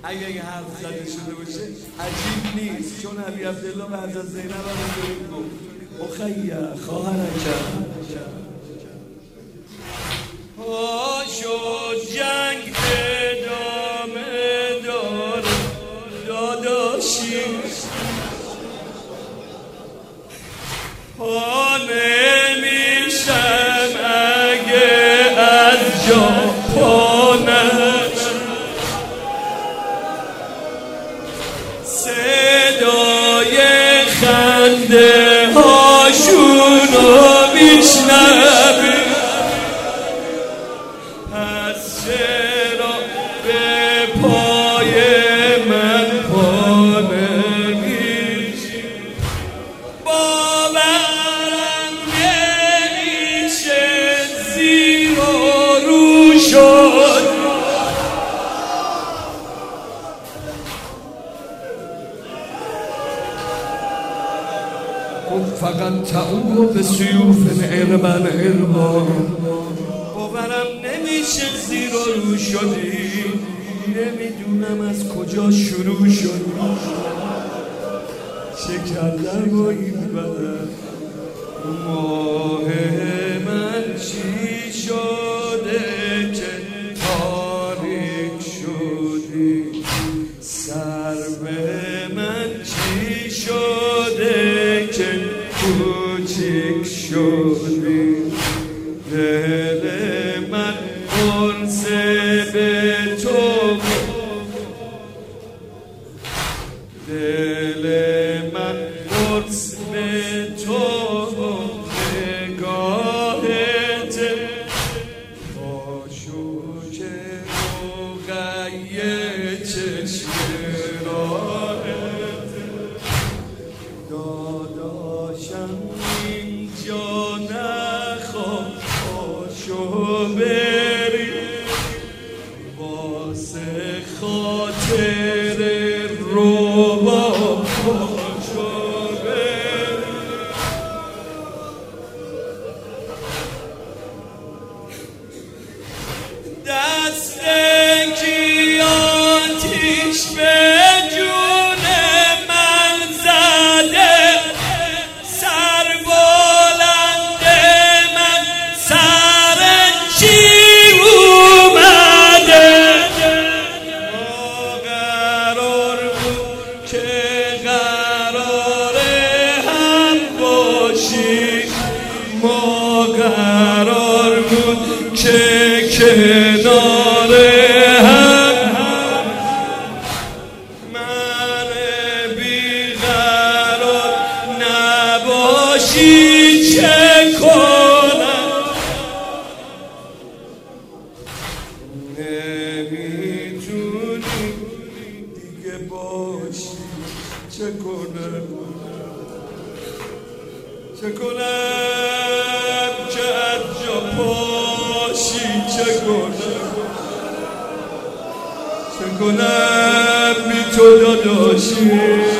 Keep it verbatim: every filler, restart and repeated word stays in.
اگه اگه حرف زده شده باشه عجیب نیست، چون علی عبدالله بعد از زینب هم اینطوری گفت اخیه خواهرکم پاشو جنگ ادامه داره داداشی پا نمیشم اگه از جا پا نشم صدای خنده هاشونو میشنوی پس چرا به پای من پا نمیشی باورم نمیشه زیر و رو شد فقط تعو به سیوف نعربن علمان باورم نمیشه زیر و رو شدی نمیدونم از کجا شروع شد چه کردن با این بدن ماه من چی شده که تاریک شدی سر به من چی شده که کوچیک شدی دل من قرصه به تو دل من قرص به تو نگاهت پاشو که مقیه چشم راهت داداشم اینجا نخواه پاشو بری واسه خاطر رو با پاشو بری دست کی آتیش به جون من زده سر بلند من سر چی اومده ما قرار بود که قراره هم باشی ما قرار بود که کنار هم من بیقرار نباشی چه کنم نمیتونی دیگه باشی چه کنم چه کنم که از جا پاشی چه کنم چه کنم بی تو داداشی